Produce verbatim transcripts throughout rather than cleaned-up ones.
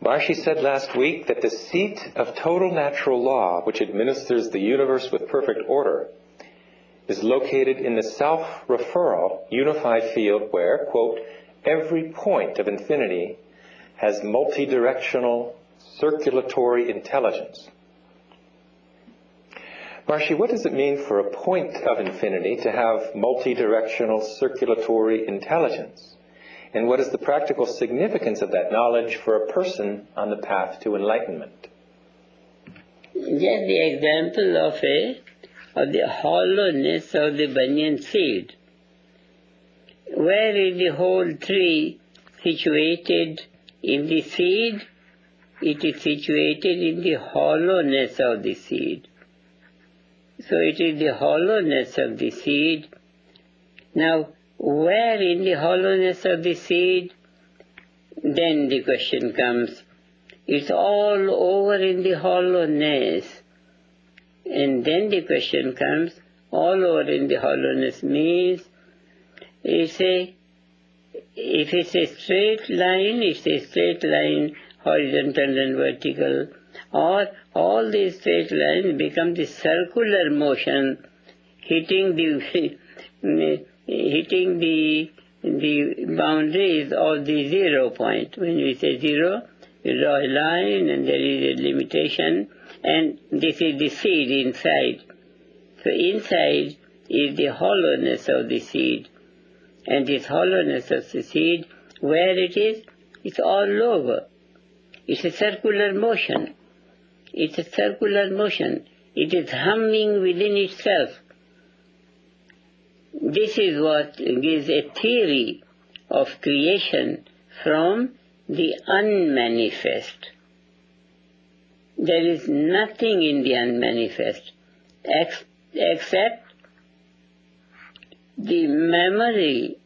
Maharishi said last week that the seat of total natural law, which administers the universe with perfect order, is located in the self-referral unified field where, quote, every point of infinity has multidirectional circulatory intelligence. Maharishi, what does it mean for a point of infinity to have multidirectional circulatory intelligence? And what is the practical significance of that knowledge for a person on the path to enlightenment? Just the example of a of the hollowness of the banyan seed. Where is the whole tree situated in the seed? It is situated in the hollowness of the seed. So it is the hollowness of the seed. Now, where in the hollowness of the seed? Then the question comes, it's all over in the hollowness. And then the question comes, all over in the hollowness means, it's a, if it's a straight line, it's a straight line, horizontal and vertical, or all these straight lines become the circular motion, hitting the hitting the the boundaries of the zero point. When we say zero, you draw a line and there is a limitation, and this is the seed inside. So inside is the hollowness of the seed. And this hollowness of the seed, where it is, it's all over. It's a circular motion. It's a circular motion. It is humming within itself. This is what gives a theory of creation from the unmanifest. There is nothing in the unmanifest ex- except the memory.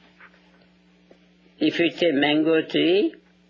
If it's a mango tree,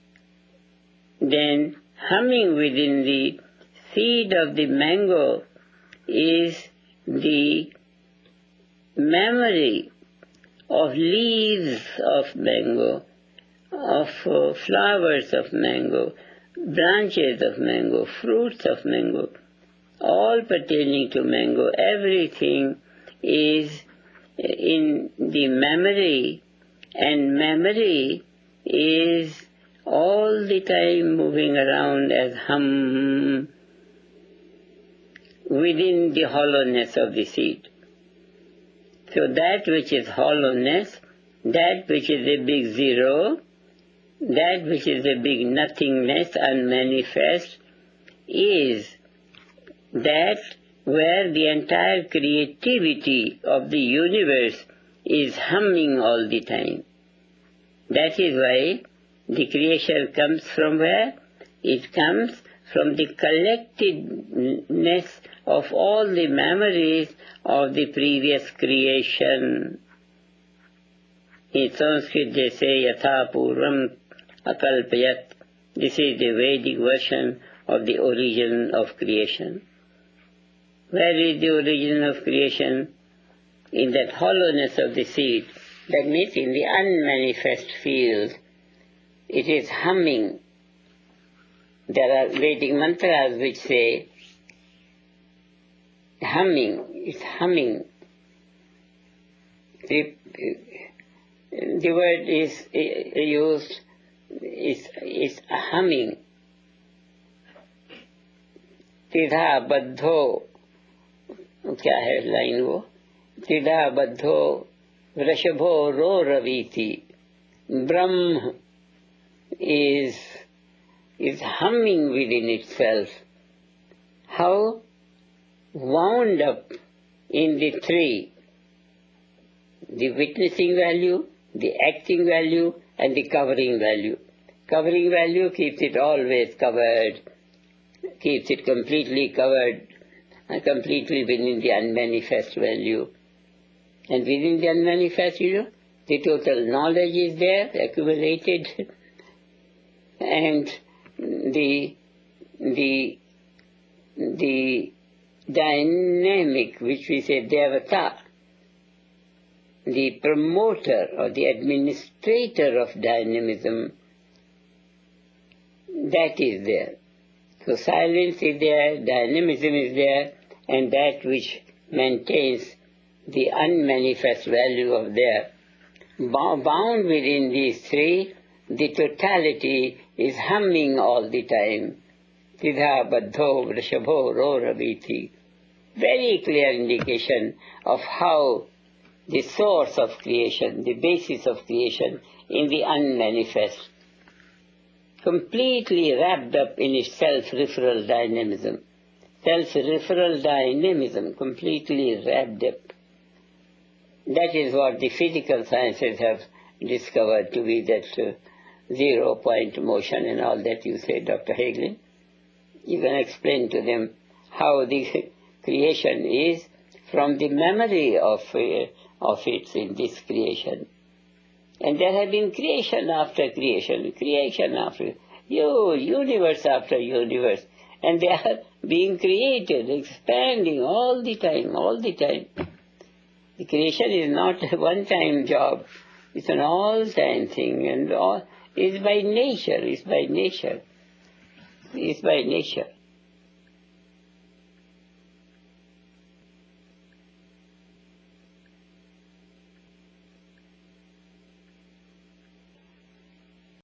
then humming within the seed of the mango is the memory of leaves of mango, of uh, flowers of mango, branches of mango, fruits of mango, all pertaining to mango. Everything is in the memory, and memory is all the time moving around as hum within the hollowness of the seed. So that which is hollowness, that which is a big zero, that which is a big nothingness, unmanifest, is that where the entire creativity of the universe is humming all the time. That is why the creation comes from where? It comes from the collectedness of all the memories of the previous creation. In Sanskrit they say yatha purvam akalpayat. This is the Vedic version of the origin of creation. Where is the origin of creation? In that hollowness of the seed. That means in the unmanifest field. It is humming. There are Vedic mantras which say humming. It's humming. The, the word is used, is, is humming. Tidha baddho. क्या है line वो? तिदा बद्धो वृषभो रो रवीति. Brahm is is humming within itself. How wound up in the three, the witnessing value, the acting value, and the covering value. Covering value keeps it always covered, keeps it completely covered, and completely within the unmanifest value. And within the unmanifest, you know, the total knowledge is there, accumulated, and the the the dynamic, which we say devata, the promoter or the administrator of dynamism, that is there. So silence is there, dynamism is there, and that which maintains the unmanifest value of there. Bound within these three, the totality is humming all the time. Tidha baddho vrishabho roraviti. Very clear indication of how the source of creation, the basis of creation in the unmanifest, completely wrapped up in its self-referral dynamism. Self-referral dynamism, completely wrapped up. That is what the physical sciences have discovered to be that uh, zero-point motion and all that you say, Doctor Hagelin. You can explain to them how the creation is from the memory of, uh, of it in this creation. And there have been creation after creation, creation after, huge universe after universe. And they are being created, expanding all the time, all the time. The creation is not a one-time job. It's an all-time thing, and all, it's by nature, it's by nature. It's by nature.